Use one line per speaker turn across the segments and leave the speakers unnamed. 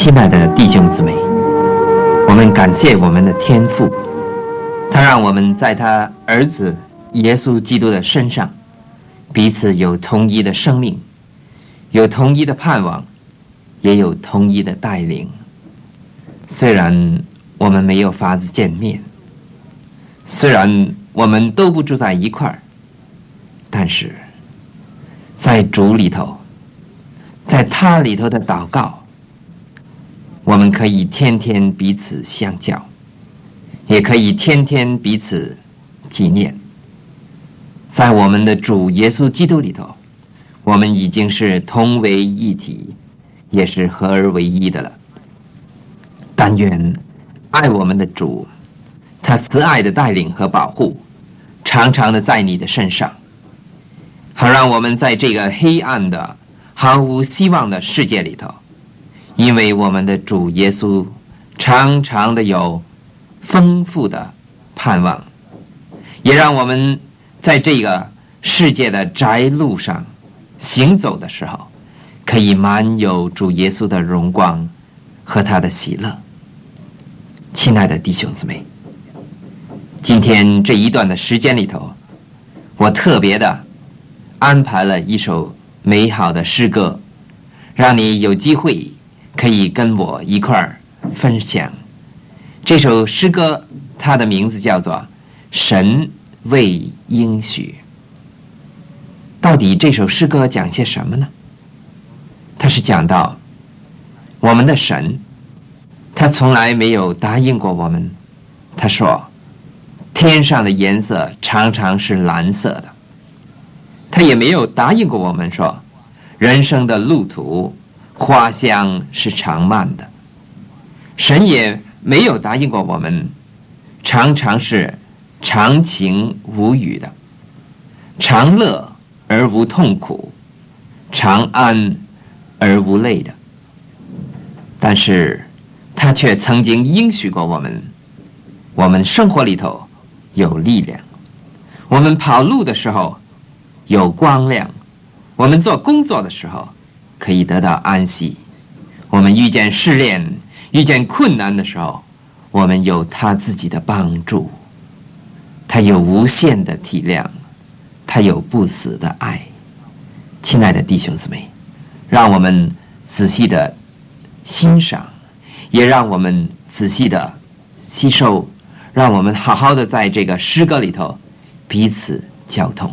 亲爱的弟兄姊妹，我们感谢我们的天父，他让我们在他儿子耶稣基督的身上彼此有同一的生命，有同一的盼望，也有同一的带领。虽然我们没有法子见面，虽然我们都不住在一块儿，但是在主里头，在他里头的祷告，我们可以天天彼此相交，也可以天天彼此纪念。在我们的主耶稣基督里头，我们已经是同为一体，也是合而为一的了。但愿爱我们的主，他慈爱的带领和保护常常的在你的身上，好让我们在这个黑暗的毫无希望的世界里头，因为我们的主耶稣常常的有丰富的盼望，也让我们在这个世界的窄路上行走的时候，可以满有主耶稣的荣光和他的喜乐。亲爱的弟兄姊妹，今天这一段的时间里头，我特别的安排了一首美好的诗歌，让你有机会可以跟我一块儿分享。这首诗歌它的名字叫做神未应许。到底这首诗歌讲些什么呢？它是讲到我们的神，他从来没有答应过我们。他说天上的颜色常常是蓝色的。他也没有答应过我们说人生的路途花香是长漫的。神也没有答应过我们常常是长情无语的，常乐而无痛苦，常安而无累的。但是他却曾经应许过我们，我们生活里头有力量，我们跑路的时候有光亮，我们做工作的时候可以得到安息，我们遇见试炼遇见困难的时候，我们有他自己的帮助。他有无限的体谅，他有不死的爱。亲爱的弟兄姊妹，让我们仔细的欣赏，也让我们仔细的吸收，让我们好好的在这个诗歌里头彼此交通。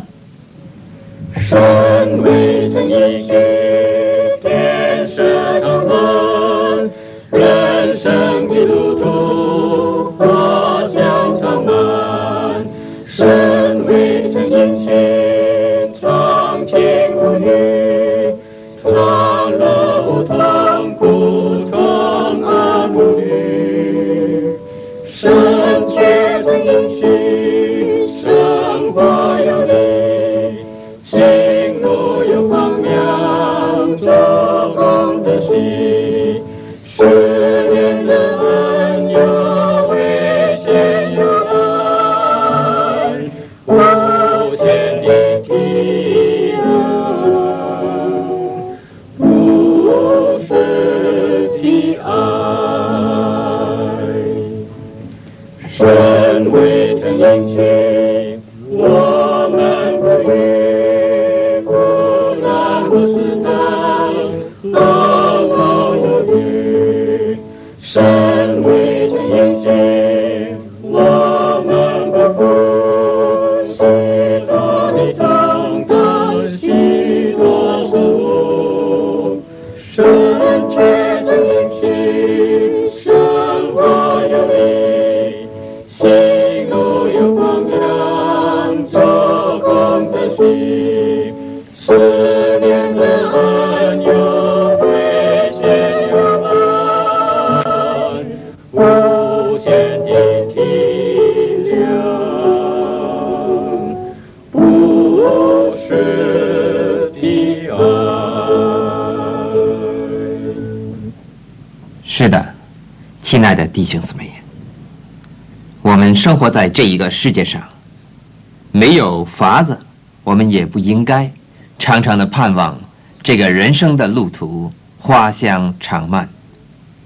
神未曾应许天设长门，人生的路途花香长漫。神未曾应许长情无语，长乐无痛苦，长安无虑。神却曾应许生活有力，行路有光亮，做工的喜，十年的恩有危险有爱，无限的体谅，无私的爱。神未曾应许我们不遇苦难和试探，毫毫有余。神未曾应许我们不负许多的重担，许多事物。神却曾应许生活有力，行路有光亮，做工的喜，十年的恩有危险有爱，无限的体谅，无私的爱。
是的，亲爱的弟兄姊妹，我们生活在这一个世界上，没有法子，我们也不应该常常的盼望这个人生的路途花香长漫。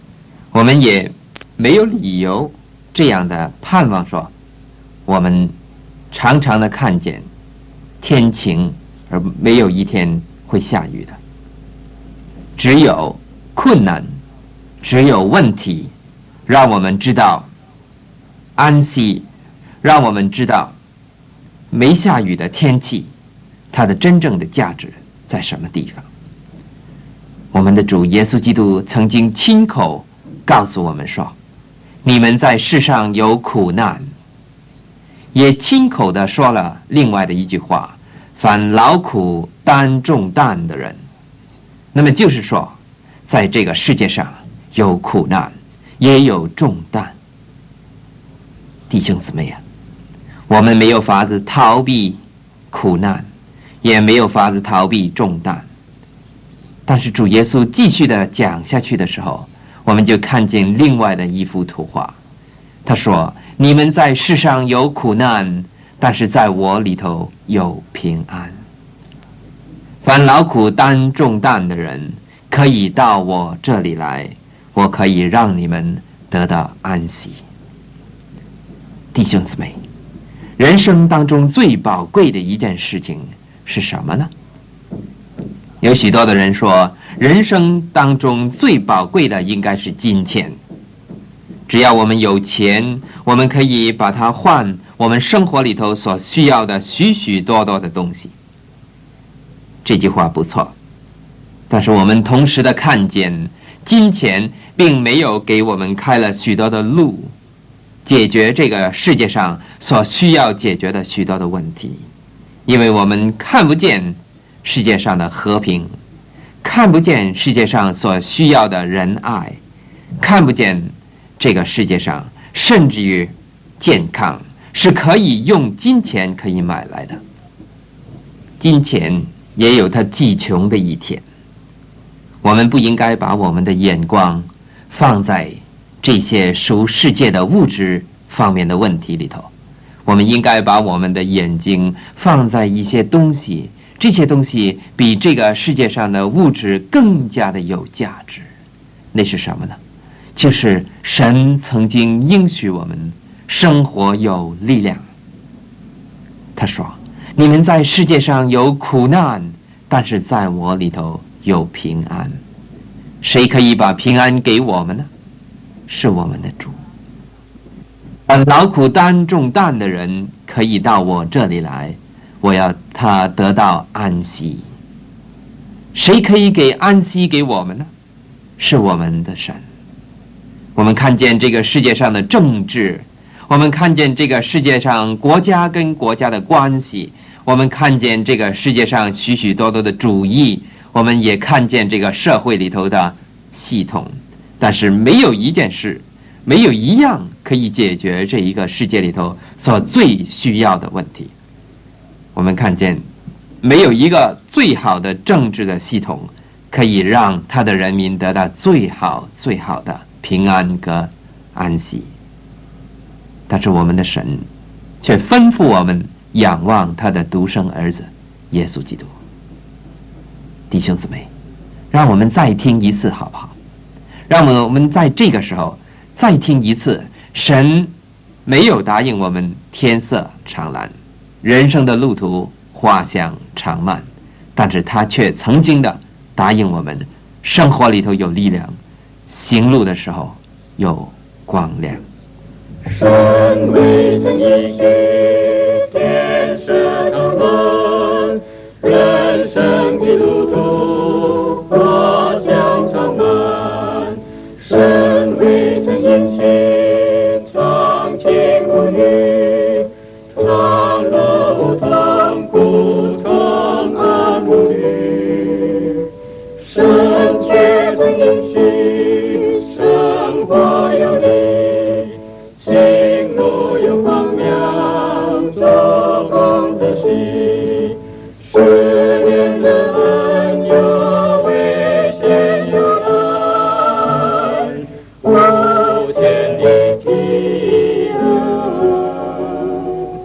我们也没有理由这样的盼望说，我们常常的看见天晴而没有一天会下雨的。只有困难，只有问题，让我们知道安息，让我们知道没下雨的天气它的真正的价值在什么地方。我们的主耶稣基督曾经亲口告诉我们说，你们在世上有苦难，也亲口的说了另外的一句话，凡劳苦担重担的人。那么就是说，在这个世界上有苦难，也有重担。弟兄姊妹啊，我们没有法子逃避苦难，也没有法子逃避重担。但是主耶稣继续的讲下去的时候，我们就看见另外的一幅图画。他说，你们在世上有苦难，但是在我里头有平安。凡劳苦担重担的人，可以到我这里来，我可以让你们得到安息。弟兄姊妹，人生当中最宝贵的一件事情是什么呢？有许多的人说，人生当中最宝贵的应该是金钱。只要我们有钱，我们可以把它换我们生活里头所需要的许许多多的东西。这句话不错，但是我们同时的看见，金钱并没有给我们开了许多的路，解决这个世界上所需要解决的许多的问题。因为我们看不见世界上的和平，看不见世界上所需要的仁爱，看不见这个世界上甚至于健康是可以用金钱可以买来的。金钱也有它极穷的一天。我们不应该把我们的眼光放在这些属世界的物质方面的问题里头，我们应该把我们的眼睛放在一些东西，这些东西比这个世界上的物质更加的有价值。那是什么呢？就是神曾经应许我们生活有力量。他说，你们在世界上有苦难，但是在我里头有平安。谁可以把平安给我们呢？是我们的主。劳苦担重担的人可以到我这里来，我要他得到安息。谁可以给安息给我们呢？是我们的神。我们看见这个世界上的政治，我们看见这个世界上国家跟国家的关系，我们看见这个世界上许许多多的主义，我们也看见这个社会里头的系统，但是没有一件事，没有一样可以解决这一个世界里头所最需要的问题。我们看见没有一个最好的政治的系统可以让他的人民得到最好最好的平安和安息，但是我们的神却吩咐我们仰望他的独生儿子耶稣基督。弟兄姊妹，让我们再听一次好不好？让我们在这个时候再听一次，神没有答应我们天色常蓝，人生的路途花香常漫，但是他却曾经的答应我们生活里头有力量，行路的时候有光亮。
神未曾应许天色常蓝，人生的路途花香常漫。神未曾应许长情无语，长路痛苦长安无虑。神却曾应许生活有力，行路有光亮，做工的喜，十年的恩有危险有爱，无限的平安，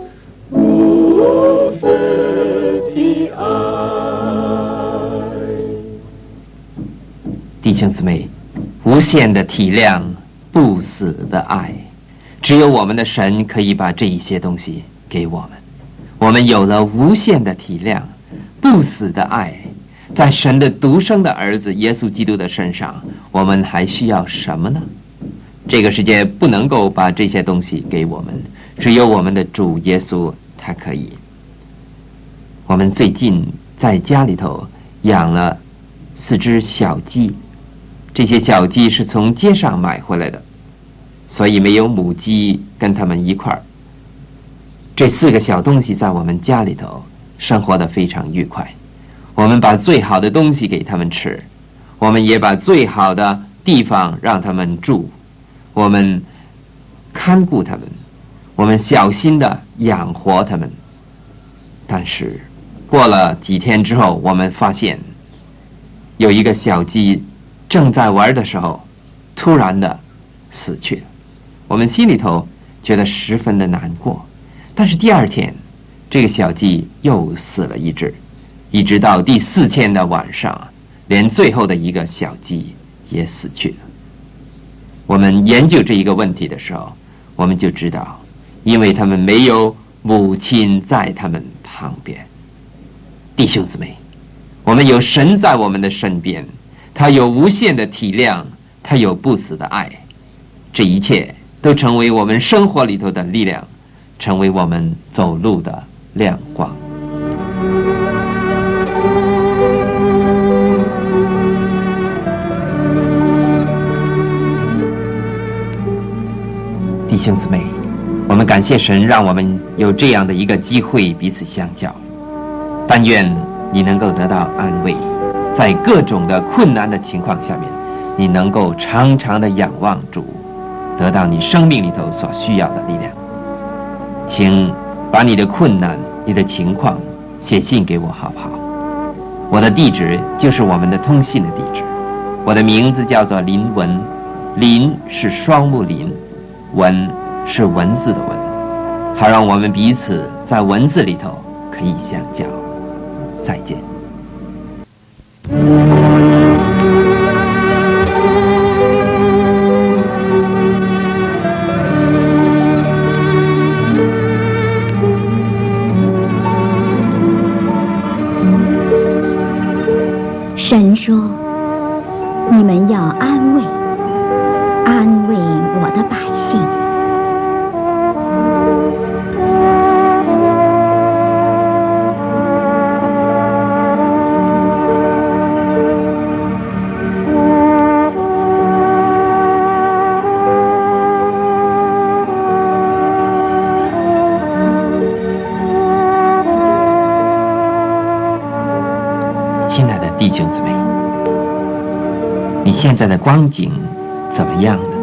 无私的爱。
弟兄姊妹， 无限的体谅，不死的爱。只有我们的神可以把这一些东西给我们。我们有了无限的体谅，不死的爱，在神的独生的儿子耶稣基督的身上，我们还需要什么呢？这个世界不能够把这些东西给我们，只有我们的主耶稣他可以。我们最近在家里头养了4只小鸡，这些小鸡是从街上买回来的，所以没有母鸡跟他们一块儿。这4个小东西在我们家里头生活得非常愉快。我们把最好的东西给他们吃，我们也把最好的地方让他们住，我们看顾他们，我们小心地养活他们。但是过了几天之后，我们发现有一个小鸡正在玩的时候突然的死去了。我们心里头觉得十分的难过，但是第2天这个小鸡又死了一只，一直到第4天的晚上，连最后的一个小鸡也死去了。我们研究这一个问题的时候，我们就知道，因为他们没有母亲在他们旁边。弟兄姊妹，我们有神在我们的身边，他有无限的体谅，他有不死的爱，这一切都成为我们生活里头的力量，成为我们走路的亮光。弟兄姊妹，我们感谢神，让我们有这样的一个机会彼此相交。但愿你能够得到安慰，在各种的困难的情况下面，你能够常常的仰望主，得到你生命里头所需要的力量。请把你的困难、你的情况写信给我好不好？我的地址就是我们的通信的地址。我的名字叫做林文，林是双木林，文是文字的文，好让我们彼此在文字里头可以相交。再见。
神说，你们要安慰我的百姓。
亲爱的弟兄姊妹，你现在的光景怎么样呢？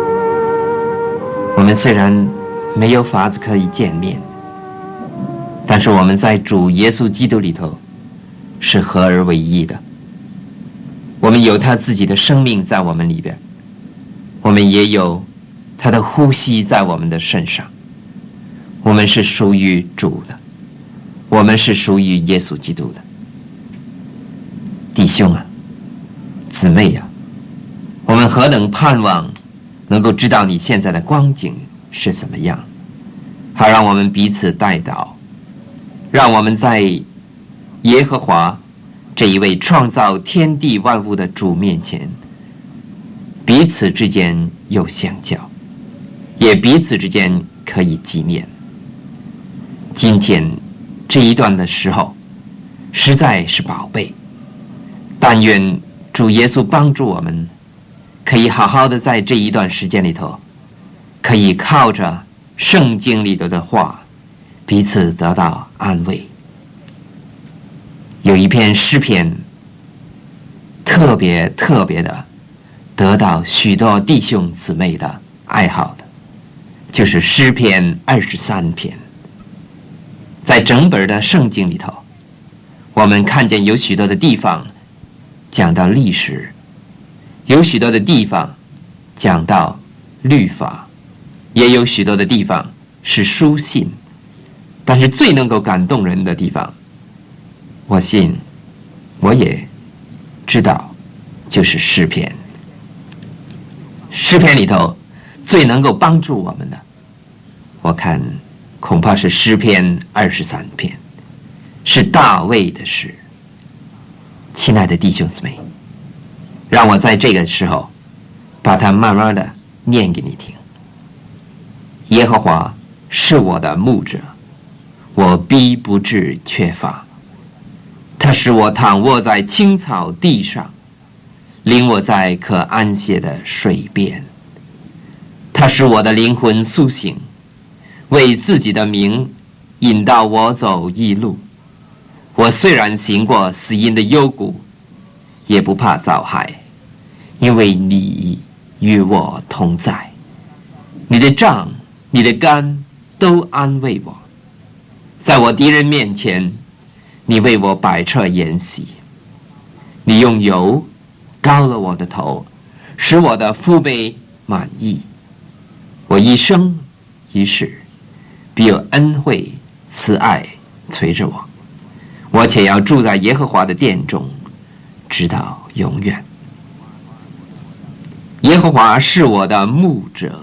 我们虽然没有法子可以见面，但是我们在主耶稣基督里头是合而为一的。我们有他自己的生命在我们里边，我们也有他的呼吸在我们的身上。我们是属于主的，我们是属于耶稣基督的。弟兄啊，姊妹啊，我们何等盼望能够知道你现在的光景是怎么样，好让我们彼此代祷，让我们在耶和华这一位创造天地万物的主面前，彼此之间有相交，也彼此之间可以纪念。今天这一段的时候实在是宝贝，但愿主耶稣帮助我们，可以好好的在这一段时间里头，可以靠着圣经里头的话彼此得到安慰。有一篇诗篇特别的得到许多弟兄姊妹的爱好的，就是诗篇23篇。在整本的圣经里头，我们看见有许多的地方讲到历史，有许多的地方讲到律法，也有许多的地方是书信，但是最能够感动人的地方，我信我也知道，就是诗篇。 诗篇里头最能够帮助我们的，我看恐怕是诗篇23篇，是大卫的诗。亲爱的弟兄姊妹，让我在这个时候把它慢慢的念给你听。耶和华是我的牧者，我必不致缺乏。他使我躺卧在青草地上，领我在可安歇的水边。他使我的灵魂苏醒，为自己的名引导我走义路。我虽然行过死荫的幽谷，也不怕遭害，因为你与我同在。你的杖你的竿都安慰我。在我敌人面前，你为我摆设筵席。你用油膏了我的头，使我的腹背满意。我一生一世必有恩惠慈爱随着我，我且要住在耶和华的殿中，直到永远。耶和华是我的牧者。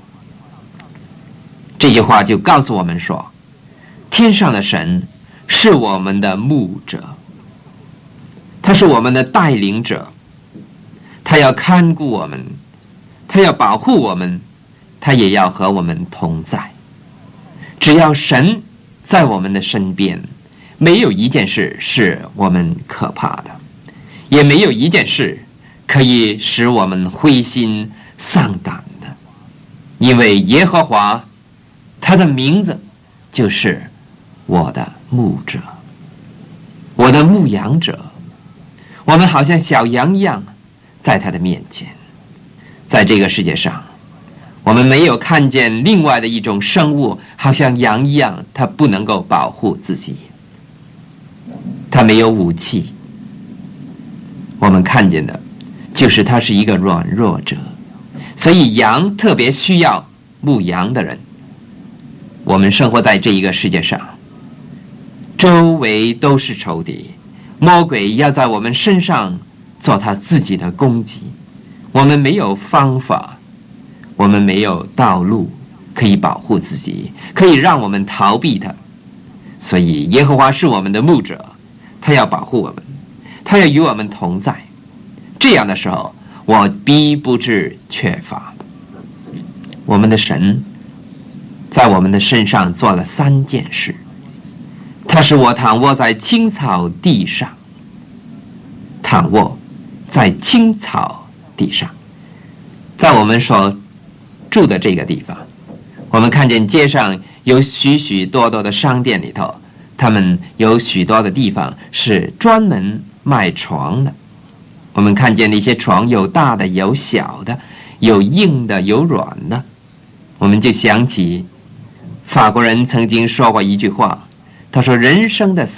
这句话就告诉我们说，天上的神是我们的牧者，他是我们的带领者，他要看顾我们，他要保护我们，他也要和我们同在。只要神在我们的身边，没有一件事是我们可怕的，也没有一件事可以使我们灰心丧胆的。因为耶和华他的名字就是我的牧者，我的牧羊者。我们好像小羊一样在他的面前。在这个世界上，我们没有看见另外的一种生物好像羊一样，它不能够保护自己，它没有武器。我们看见的就是它是一个软弱者，所以羊特别需要牧羊的人。我们生活在这一个世界上，周围都是仇敌，魔鬼要在我们身上做他自己的攻击。我们没有方法，我们没有道路可以保护自己，可以让我们逃避他。所以耶和华是我们的牧者，他要保护我们，他要与我们同在。这样的时候，我必不致缺乏。我们的神在我们的身上做了3件事。他使我躺卧在青草地上，躺卧在青草地上。在我们所住的这个地方，我们看见街上有许许多多的商店里头，他们有许多的地方是专门卖床的。我们看见那些床有大的有小的，有硬的有软的。我们就想起法国人曾经说过一句话，他说人生的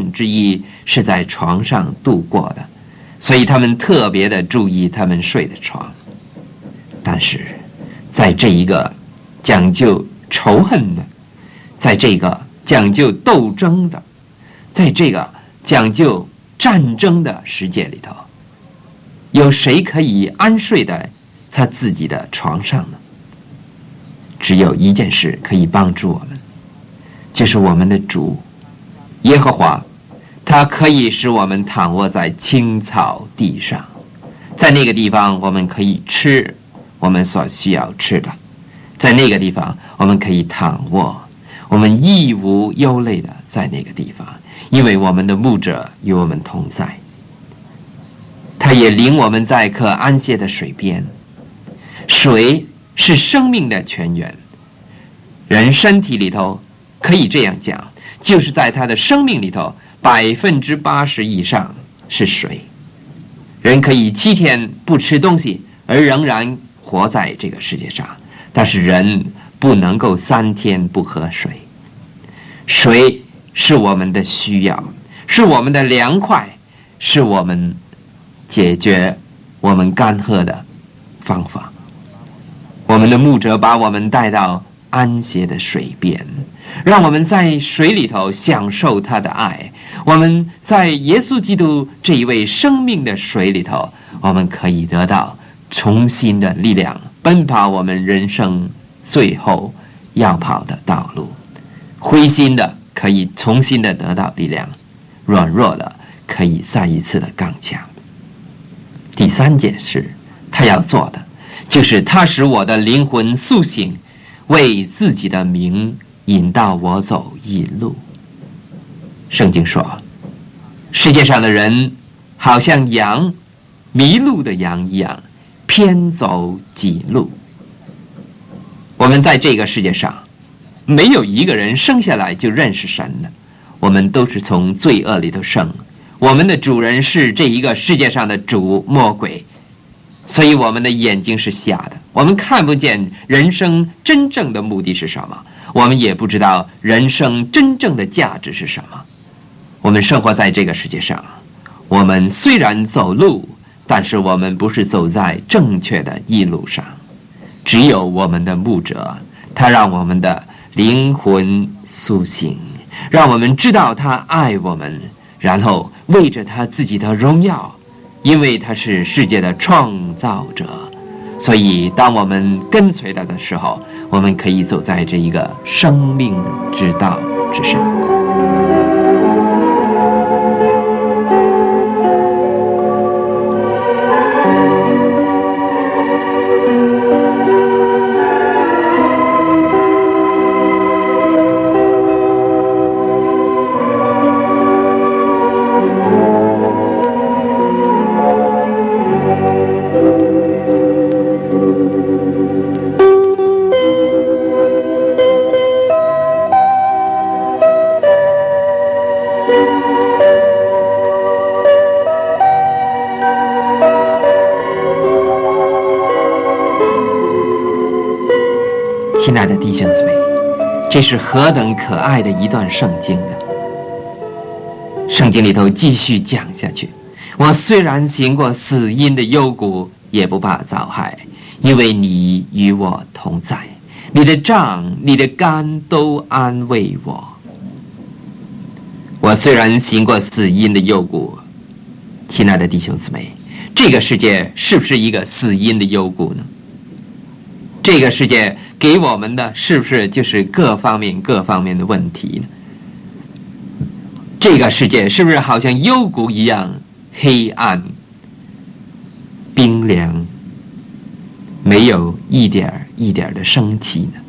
1/3是在床上度过的，所以他们特别的注意他们睡的床。但是在这一个讲究仇恨的，在这个讲究斗争的，在这个讲究战争的世界里头，有谁可以安睡在他自己的床上呢？只有一件事可以帮助我们，就是我们的主耶和华，他可以使我们躺卧在青草地上。在那个地方我们可以吃我们所需要吃的，在那个地方我们可以躺卧，我们亦无忧虑的在那个地方，因为我们的牧者与我们同在。他也领我们在可安歇的水边。水是生命的泉源，人身体里头可以这样讲，就是在他的生命里头80%以上是水。人可以7天不吃东西而仍然活在这个世界上，但是人不能够3天不喝水。水是我们的需要，是我们的凉快，是我们解决我们干涸的方法。我们的牧者把我们带到安歇的水边，让我们在水里头享受他的爱。我们在耶稣基督这一位生命的水里头，我们可以得到重新的力量，奔跑我们人生最后要跑的道路。灰心的可以重新的得到力量，软弱的可以再一次的刚强。第三件事他要做的，就是他使我的灵魂苏醒，为自己的名引导我走义路。圣经说，世界上的人好像羊，迷路的羊一样，偏走己路。我们在这个世界上，没有一个人生下来就认识神的，我们都是从罪恶里头生。我们的主人是这一个世界上的主魔鬼，所以我们的眼睛是瞎的，我们看不见人生真正的目的是什么，我们也不知道人生真正的价值是什么。我们生活在这个世界上，我们虽然走路，但是我们不是走在正确的义路上。只有我们的牧者，他让我们的灵魂苏醒，让我们知道他爱我们，然后为着他自己的荣耀，因为他是世界的创造者，所以当我们跟随他的时候，我们可以走在这一个生命之道之上。亲爱的弟兄姊妹，这是何等可爱的一段圣经啊！圣经里头继续讲下去，我虽然行过死荫的幽谷，也不怕遭害，因为你与我同在，你的杖你的竿都安慰我。我虽然行过死荫的幽谷，亲爱的弟兄姊妹，这个世界是不是一个死荫的幽谷呢？这个世界给我们的是不是就是各方面的问题呢？这个世界是不是好像幽谷一样黑暗、冰凉，没有一点一点的生气呢？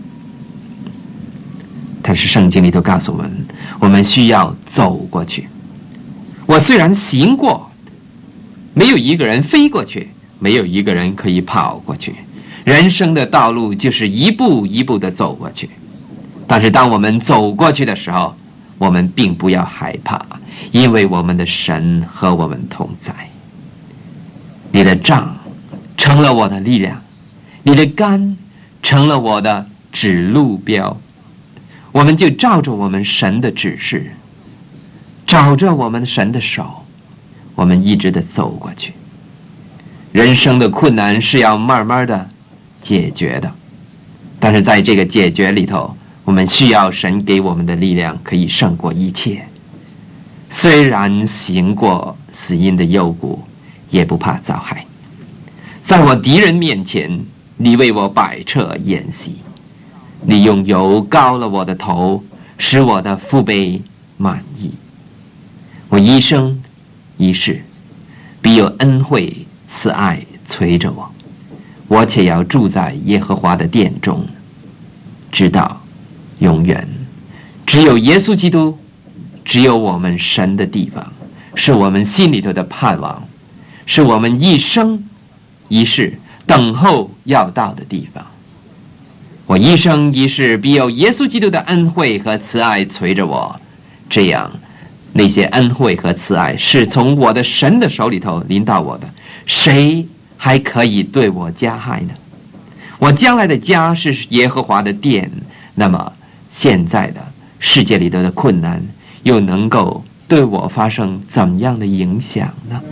但是圣经里头告诉我们，我们需要走过去。我虽然行过，没有一个人飞过去，没有一个人可以跑过去。人生的道路就是一步一步的走过去，但是当我们走过去的时候，我们并不要害怕，因为我们的神和我们同在。你的杖成了我的力量，你的竿成了我的指路标，我们就照着我们神的指示，找着我们神的手，我们一直的走过去。人生的困难是要慢慢的解决的，但是在这个解决里头，我们需要神给我们的力量，可以胜过一切。虽然行过死荫的幽谷，也不怕遭害。在我敌人面前，你为我摆设筵席，你用油膏了我的头，使我的腹背满意。我一生一世必有恩惠慈爱催着我，我且要住在耶和华的殿中，直到永远。只有耶稣基督，只有我们神的地方，是我们心里头的盼望，是我们一生一世等候要到的地方。我一生一世必有耶稣基督的恩惠和慈爱随着我，这样那些恩惠和慈爱是从我的神的手里头临到我的，谁还可以对我加害呢？我将来的家是耶和华的殿，那么现在的世界里头的困难又能够对我发生怎样的影响呢？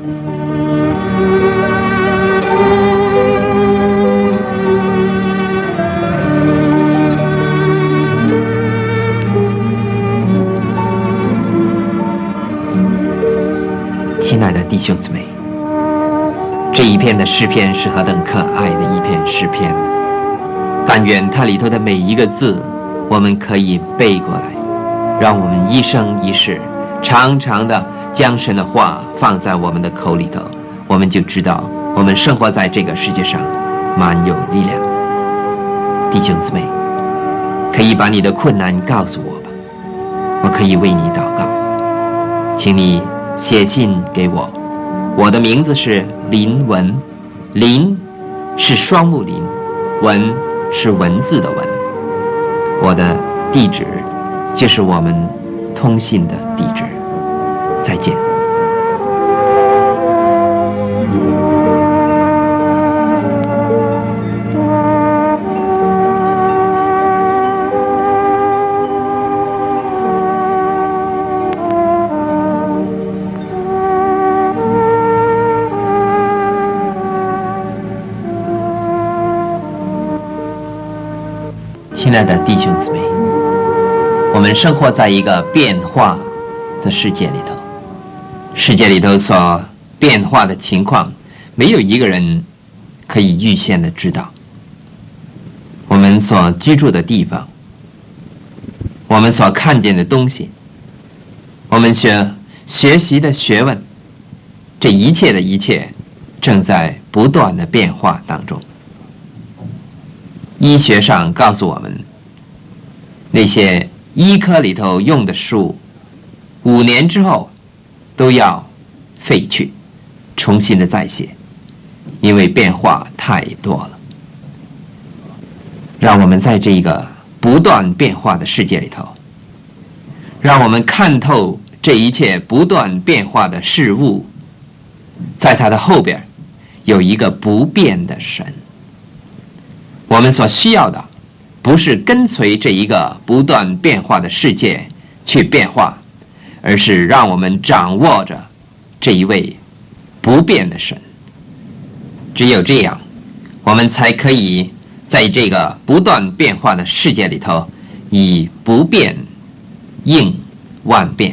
亲爱的弟兄姊妹， 这一篇的诗篇是何等可爱的一篇诗篇，但愿它里头的每一个字我们可以背过来，让我们一生一世常常的将神的话放在我们的口里头，我们就知道我们生活在这个世界上蛮有力量。弟兄姊妹，可以把你的困难告诉我吧，我可以为你祷告。请你写信给我，我的名字是林文，林是双木林，文是文字的文。我的地址就是我们通信的地址。再见。亲爱的弟兄姊妹，我们生活在一个变化的世界里头，世界里头所变化的情况，没有一个人可以预先的知道。我们所居住的地方，我们所看见的东西，我们学习的学问，这一切的一切正在不断的变化当中。医学上告诉我们，那些医科里头用的书5年之后都要废去，重新的再写，因为变化太多了。让我们在这个不断变化的世界里头，让我们看透这一切不断变化的事物，在它的后边有一个不变的神。我们所需要的不是跟随这一个不断变化的世界去变化，而是让我们掌握着这一位不变的神。只有这样，我们才可以在这个不断变化的世界里头，以不变应万变。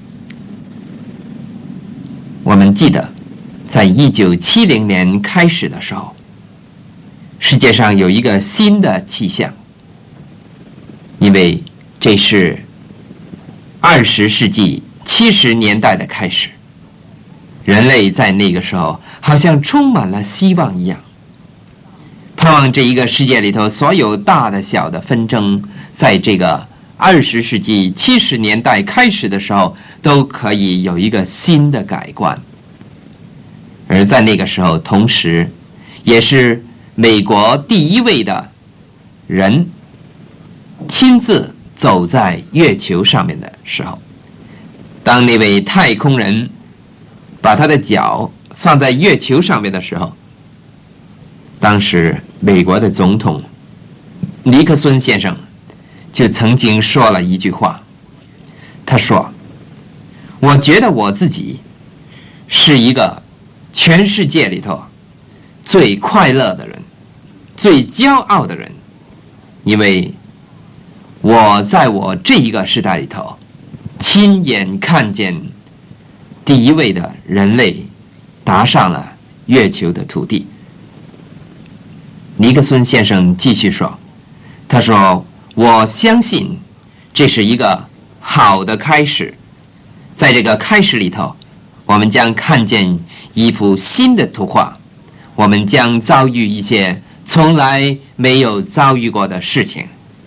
我们记得在1970年开始的时候，世界上有一个新的气象，因为这是20世纪70年代的开始，人类在那个时候好像充满了希望一样，盼望这一个世界里头所有大的小的纷争，在这个20世纪70年代开始的时候都可以有一个新的改观。而在那个时候，同时也是美国第一位的人亲自走在月球上面的时候，当那位太空人把他的脚放在月球上面的时候，当时美国的总统尼克松先生就曾经说了一句话，他说：我觉得我自己是一个全世界里头最快乐的人，最骄傲的人，因为我在我这一个时代里头亲眼看见第一位的人类踏上了月球的土地。尼克松先生继续说，他说：我相信这是一个好的开始，在这个开始里头，我们将看见一幅新的图画，我们将遭遇一些从来没有遭遇过的事情。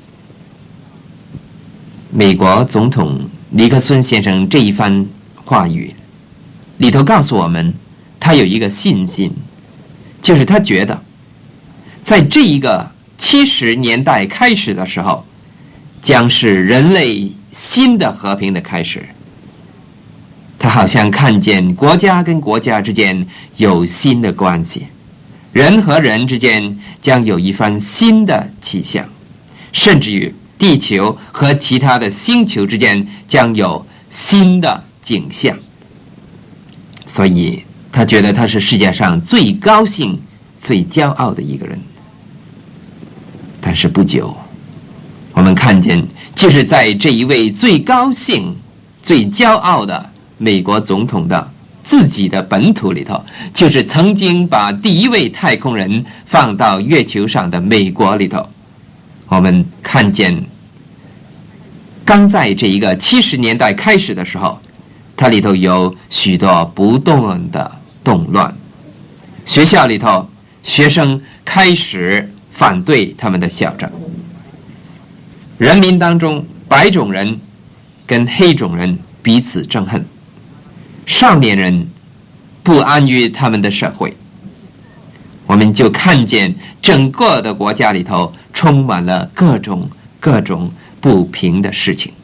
美国总统尼克松先生这一番话语里头告诉我们，他有一个信心，就是他觉得在这一个70年代开始的时候，将是人类新的和平的开始。他好像看见国家跟国家之间有新的关系，人和人之间将有一番新的气象，甚至于地球和其他的星球之间将有新的景象。所以他觉得他是世界上最高兴最骄傲的一个人。但是不久，我们看见就是在这一位最高兴最骄傲的美国总统的自己的本土里头，就是曾经把第一位太空人放到月球上的美国里头。我们看见刚在这一个70年代开始的时候，它里头有许多不断的动乱，学校里头学生开始反对他们的校长，人民当中白种人跟黑种人彼此憎恨，少年人不安于他们的社会。我们就看见整个的国家里头充满了各种不平的事情。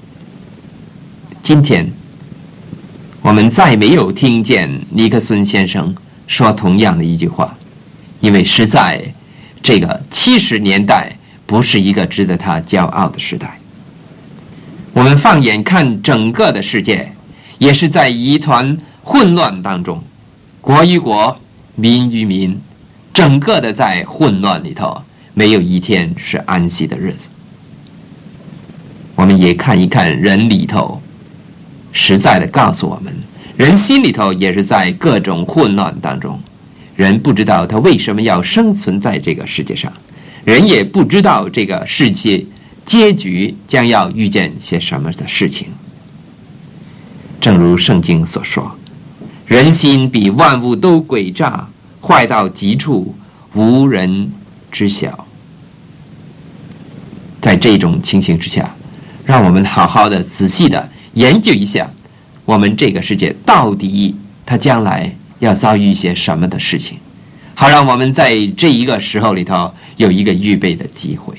今天我们再没有听见尼克松先生说同样的一句话，因为实在这个70年代不是一个值得他骄傲的时代。我们放眼看整个的世界，也是在一团混乱当中，国与国，民与民，整个的在混乱里头，没有一天是安息的日子。我们也看一看人里头，实在的告诉我们，人心里头也是在各种混乱当中，人不知道他为什么要生存在这个世界上，人也不知道这个世界结局将要遇见些什么的事情。正如圣经所说，人心比万物都诡诈，坏到极处，无人知晓。在这种情形之下，让我们好好的仔细的研究一下，我们这个世界到底它将来要遭遇一些什么的事情，好让我们在这一个时候里头有一个预备的机会。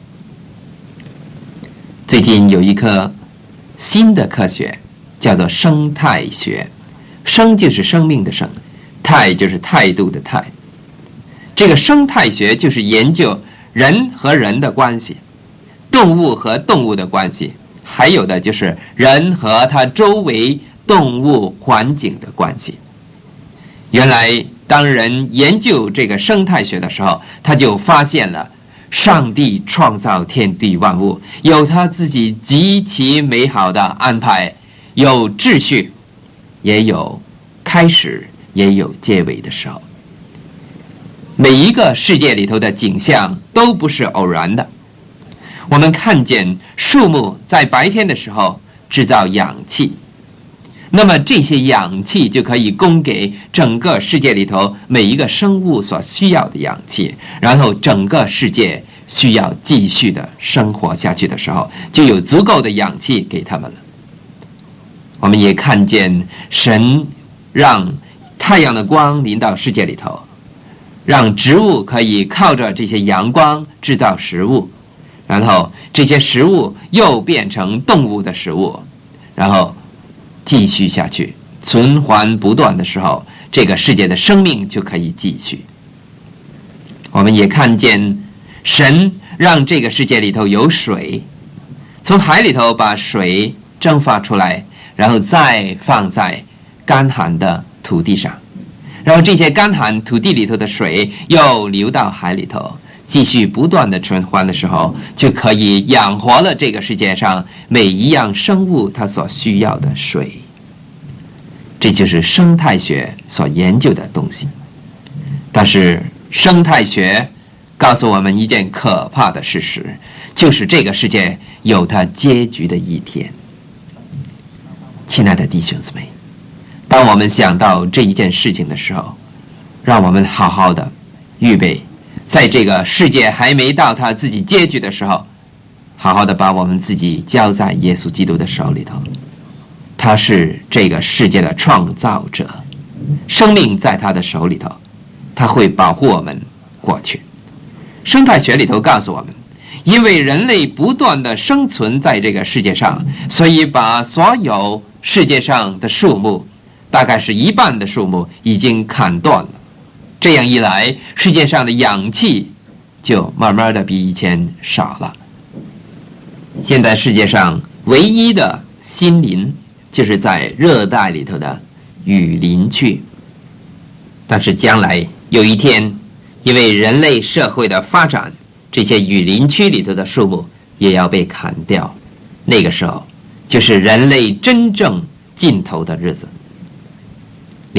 最近有一科新的科学叫做生态学，生就是生命的生，态就是态度的态。这个生态学就是研究人和人的关系，动物和动物的关系，还有的就是人和他周围动物环境的关系。原来当人研究这个生态学的时候，他就发现了上帝创造天地万物，有他自己极其美好的安排，有秩序，也有开始，也有结尾的时候。每一个世界里头的景象都不是偶然的。我们看见树木在白天的时候制造氧气，那么这些氧气就可以供给整个世界里头每一个生物所需要的氧气，然后整个世界需要继续的生活下去的时候，就有足够的氧气给他们了。我们也看见神让太阳的光临到世界里头，让植物可以靠着这些阳光制造食物，然后这些食物又变成动物的食物，然后继续下去，循环不断的时候，这个世界的生命就可以继续。我们也看见神让这个世界里头有水，从海里头把水蒸发出来，然后再放在干旱的土地上，然后这些干旱土地里头的水又流到海里头，继续不断的循环的时候，就可以养活了这个世界上每一样生物它所需要的水。这就是生态学所研究的东西。但是生态学告诉我们一件可怕的事实，就是这个世界有它结局的一天。亲爱的弟兄姊妹，当我们想到这一件事情的时候，让我们好好的预备，在这个世界还没到他自己结局的时候，好好的把我们自己交在耶稣基督的手里头。他是这个世界的创造者，生命在他的手里头，他会保护我们过去。生态学里头告诉我们，因为人类不断的生存在这个世界上，所以把所有世界上的树木，大概是一半的树木已经砍断了。这样一来，世界上的氧气就慢慢的比以前少了。现在世界上唯一的新林就是在热带里头的雨林区，但是将来有一天，因为人类社会的发展，这些雨林区里头的树木也要被砍掉，那个时候就是人类真正尽头的日子。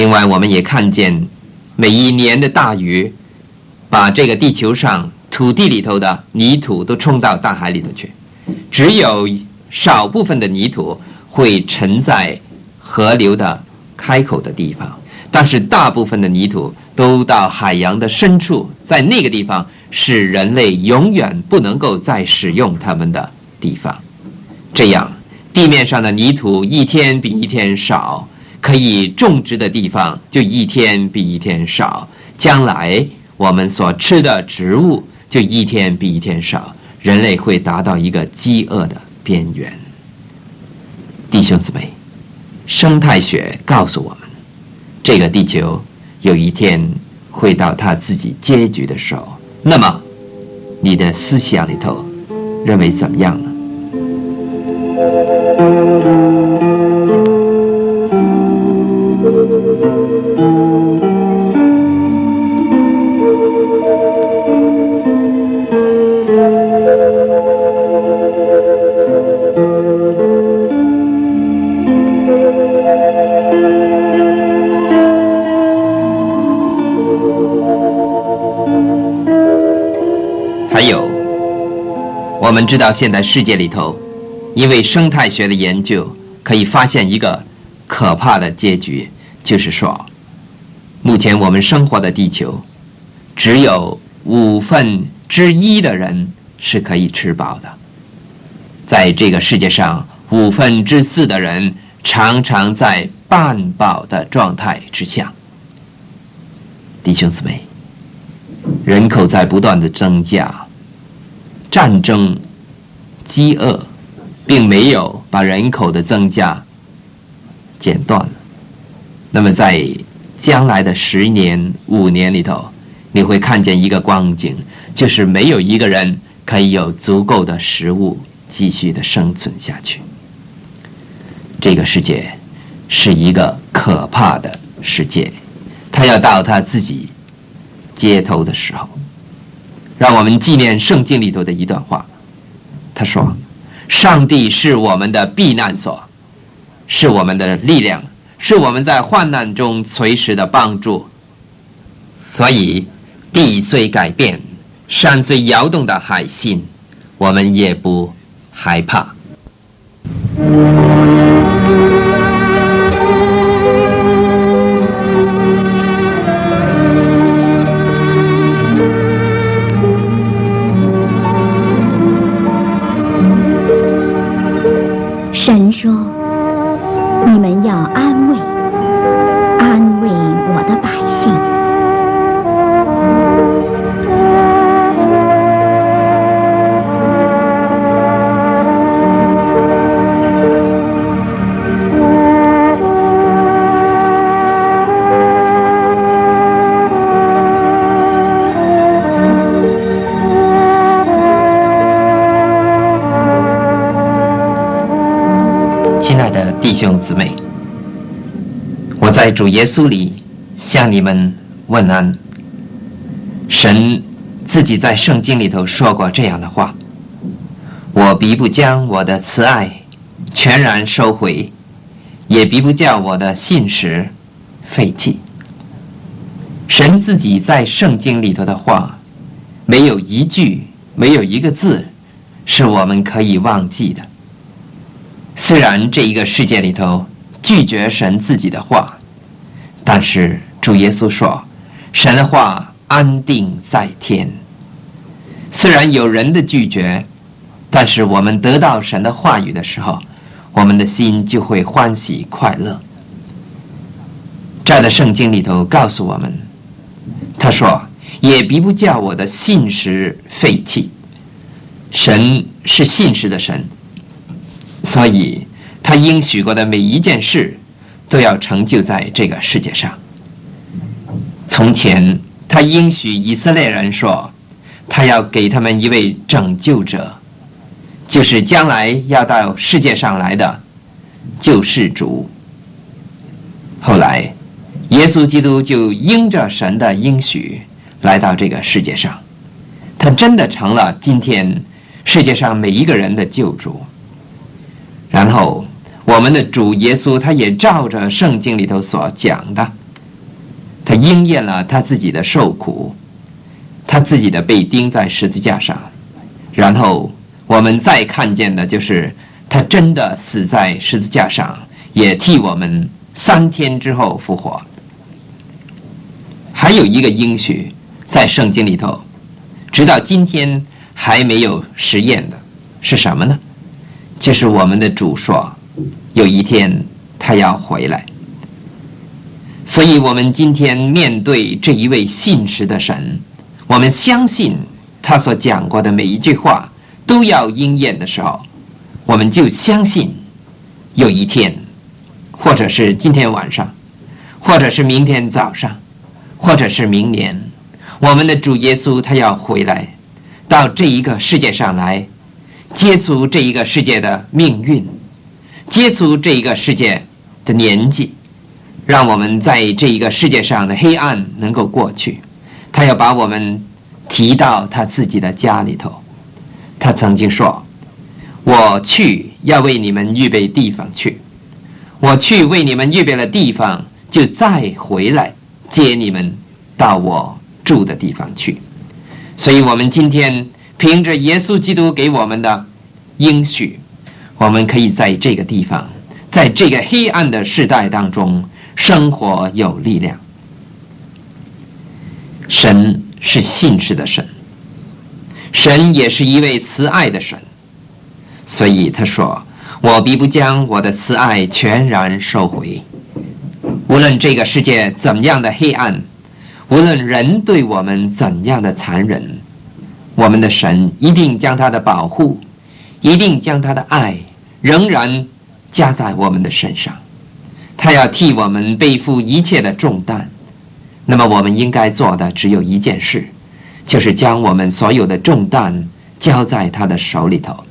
另外我们也看见每一年的大雨把这个地球上土地里头的泥土都冲到大海里头去，只有少部分的泥土会沉在河流的开口的地方，但是大部分的泥土都到海洋的深处，在那个地方是人类永远不能够再使用它们的地方。这样地面上的泥土一天比一天少，可以种植的地方就一天比一天少，将来我们所吃的植物就一天比一天少，人类会达到一个饥饿的边缘。弟兄姊妹，生态学告诉我们，这个地球有一天会到它自己结局的时候。那么你的思想里头认为怎么样呢？还有，我们知道现在世界里头因为生态学的研究可以发现一个可怕的结局，就是说目前我们生活的地球只有1/5的人是可以吃饱的，在这个世界上4/5的人常常在半饱的状态之下。弟兄姊妹，人口在不断的增加，战争、饥饿并没有把人口的增加减断了。那么在将来的10年、5年里头，你会看见一个光景，就是没有一个人可以有足够的食物继续的生存下去。这个世界是一个可怕的世界，它要到它自己接头的时候。让我们纪念圣经里头的一段话，他说：上帝是我们的避难所，是我们的力量，是我们在患难中随时的帮助。所以地虽改变，山虽摇动的海心，我们也不害怕。
神说：你们要安慰我的百姓。
亲爱的弟兄姊妹，我在主耶稣里向你们问安。神自己在圣经里头说过这样的话：我必不将我的慈爱全然收回，也必不叫我的信实废弃。神自己在圣经里头的话，没有一句，没有一个字是我们可以忘记的。虽然这一个世界里头拒绝神自己的话，但是主耶稣说，神的话安定在天。虽然有人的拒绝，但是我们得到神的话语的时候，我们的心就会欢喜快乐。这样的圣经里头告诉我们，他说也必不叫我的信实废弃。神是信实的神，所以他应许过的每一件事都要成就在这个世界上。从前他应许以色列人说，他要给他们一位拯救者，就是将来要到世界上来的救世主。后来耶稣基督就应着神的应许来到这个世界上，他真的成了今天世界上每一个人的救主。然后我们的主耶稣他也照着圣经里头所讲的， 他应验了他自己的受苦，他自己的被钉在十字架上，然后我们再看见的就是他真的死在十字架上，也替我们3天之后复活。还有一个应许在圣经里头，直到今天还没有实验的是什么呢？就是我们的主说有一天他要回来。所以我们今天面对这一位信实的神，我们相信他所讲过的每一句话都要应验的时候，我们就相信有一天，或者是今天晚上，或者是明天早上，或者是明年，我们的主耶稣他要回来到这一个世界上来，接触这一个世界的命运，接触这一个世界的年纪，让我们在这一个世界上的黑暗能够过去。他要把我们提到他自己的家里头。他曾经说，我去要为你们预备地方去，我去为你们预备了地方，就再回来接你们到我住的地方去。所以我们今天凭着耶稣基督给我们的应许，我们可以在这个地方，在这个黑暗的世代当中生活有力量。神是信实的神，神也是一位慈爱的神，所以他说，我必不将我的慈爱全然收回。无论这个世界怎样的黑暗，无论人对我们怎样的残忍，我们的神一定将他的保护，一定将他的爱仍然加在我们的身上。他要替我们背负一切的重担，那么我们应该做的只有一件事，就是将我们所有的重担交在他的手里头。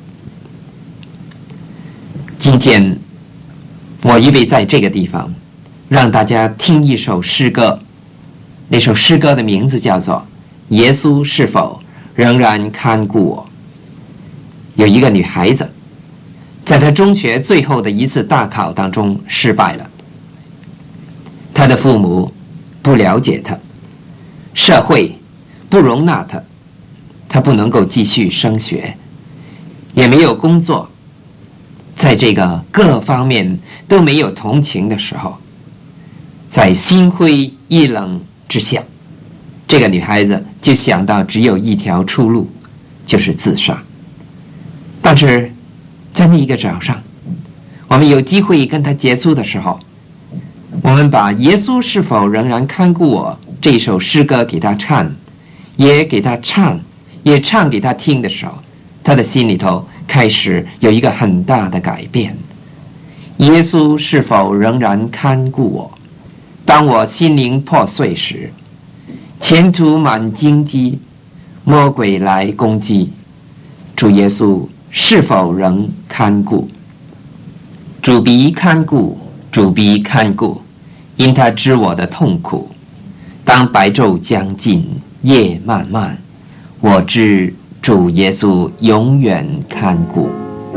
今天我预备在这个地方让大家听一首诗歌，那首诗歌的名字叫做《耶稣是否仍然看顾我》。有一个女孩子在她中学最后的一次大考当中失败了，她的父母不了解她，社会不容纳她，她不能够继续升学，也没有工作，在这个各方面都没有同情的时候，在心灰意冷之下，这个女孩子就想到只有一条出路，就是自杀。但是在那一个早上，我们有机会跟她接触的时候，我们把耶稣是否仍然看顾我这首诗歌给她唱，也给她唱，也唱给她听的时候，她的心里头开始有一个很大的改变。耶稣是否仍然看顾我？当我心灵破碎时，前途满荆棘，魔鬼来攻击，主耶稣是否仍看顾？主必看顾，主必看顾，因他知我的痛苦。当白昼将近，夜漫漫，我知主耶稣永远看顾。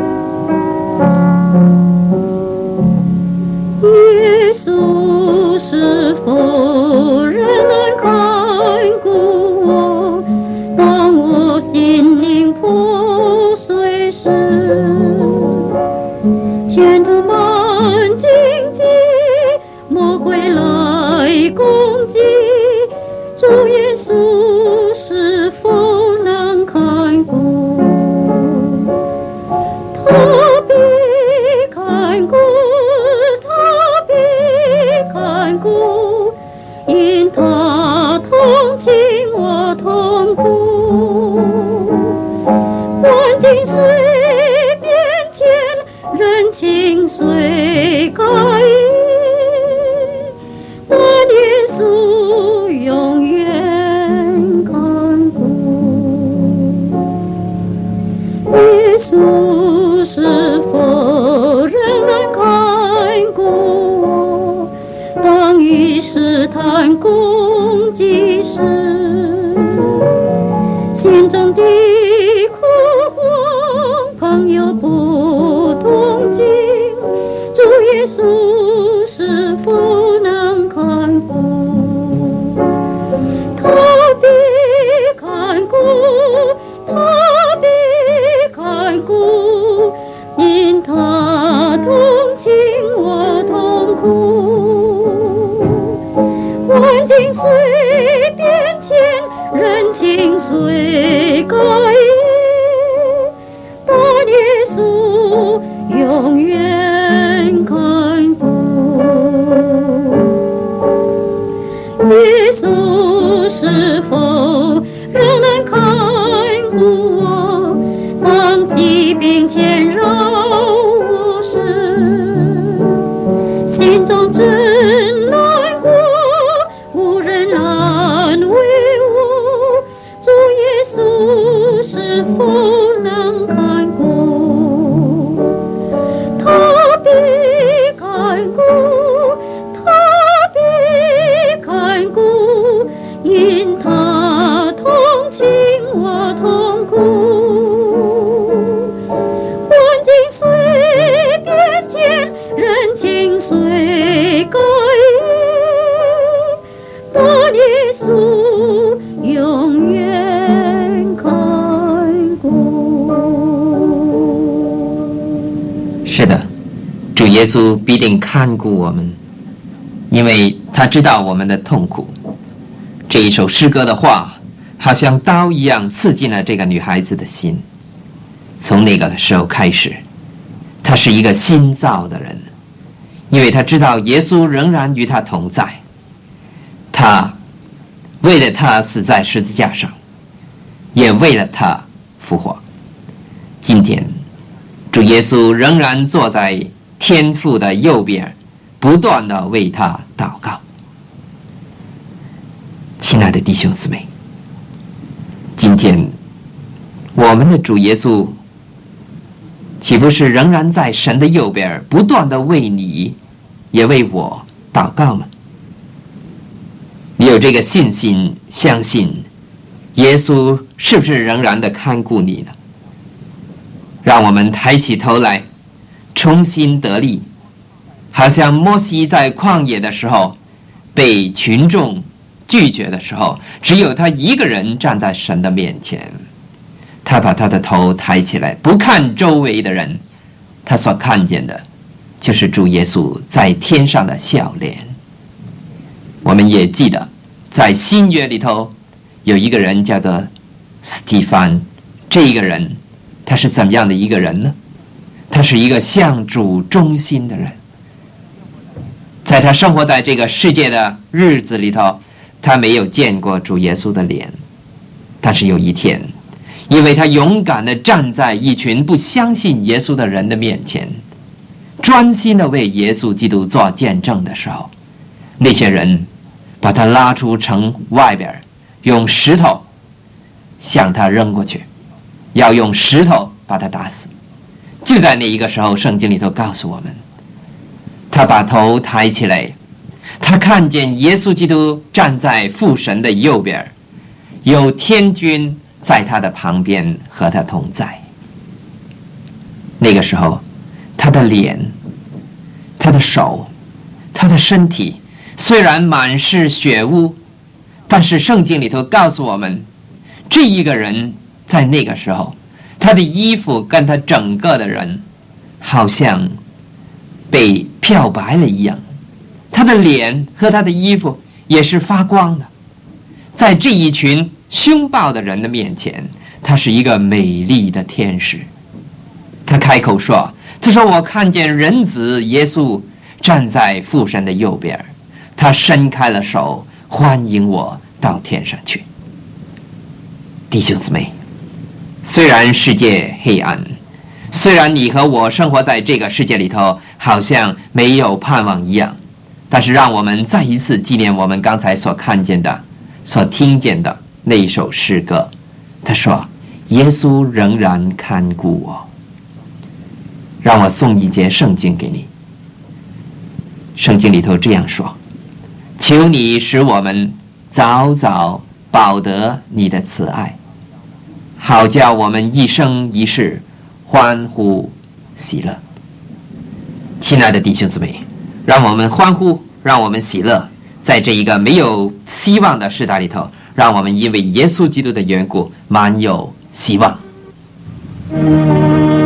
耶稣是否仍然看顾我？当我心灵破碎时，前途满荆棘，魔鬼来攻击，主耶稣是否能看顾？他必看顾，他必看顾，因他同情我痛苦。环境虽变迁，人情虽改变，但耶稣永远看顾。耶稣是否仍然看顾我？当遇试探攻击时，心中的苦慌，朋友不同情，主耶稣是否能看顾？ 情虽改变，但耶稣永远看顾。耶稣是否仍能看顾我？当疾病牵绕我时，心中真难过，无人安慰我。主耶稣是否能看顾？他必看顾，他必看顾，因他同情我痛苦。环境虽变迁，人情虽改变，但耶稣永远看顾。
是的，主耶稣必定看顾我们，因为他知道我们的痛苦。这一首诗歌的话好像刀一样刺进了这个女孩子的心。从那个时候开始，她是一个新造的人，因为她知道耶稣仍然与她同在，他为了她死在十字架上，也为了她复活。今天主耶稣仍然坐在天父的右边，不断地为她祷告。亲爱的弟兄姊妹，今天我们的主耶稣岂不是仍然在神的右边，不断地为你也为我祷告吗？你有这个信心，相信耶稣是不是仍然的看顾你呢？让我们抬起头来，重新得力，好像摩西在旷野的时候被群众拒绝的时候，只有他一个人站在神的面前，他把他的头抬起来，不看周围的人，他所看见的就是主耶稣在天上的笑脸。我们也记得在新约里头有一个人叫做斯提凡，这一个人他是怎么样的一个人呢？他是一个向主忠心的人，在他生活在这个世界的日子里头，他没有见过主耶稣的脸。但是有一天，因为他勇敢地站在一群不相信耶稣的人的面前，专心地为耶稣基督做见证的时候，那些人把他拉出城外边，用石头向他扔过去，要用石头把他打死。就在那一个时候，圣经里头告诉我们，他把头抬起来，他看见耶稣基督站在父神的右边，有天军在他的旁边和他同在。那个时候，他的脸、他的手、他的身体虽然满是血污，但是圣经里头告诉我们，这一个人在那个时候，他的衣服跟他整个的人好像被漂白了一样，他的脸和他的衣服也是发光的。在这一群凶暴的人的面前，他是一个美丽的天使。他开口说，他说，我看见人子耶稣站在父神的右边，他伸开了手，欢迎我到天上去。弟兄姊妹，虽然世界黑暗，虽然你和我生活在这个世界里头好像没有盼望一样，但是让我们再一次纪念我们刚才所看见的、所听见的那一首诗歌。他说，耶稣仍然看顾我。让我送一节圣经给你。圣经里头这样说，求你使我们早早饱得你的慈爱，好叫我们一生一世欢呼喜乐。亲爱的弟兄姊妹，让我们欢呼，让我们喜乐，在这一个没有希望的时代里头，让我们因为耶稣基督的缘故满有希望。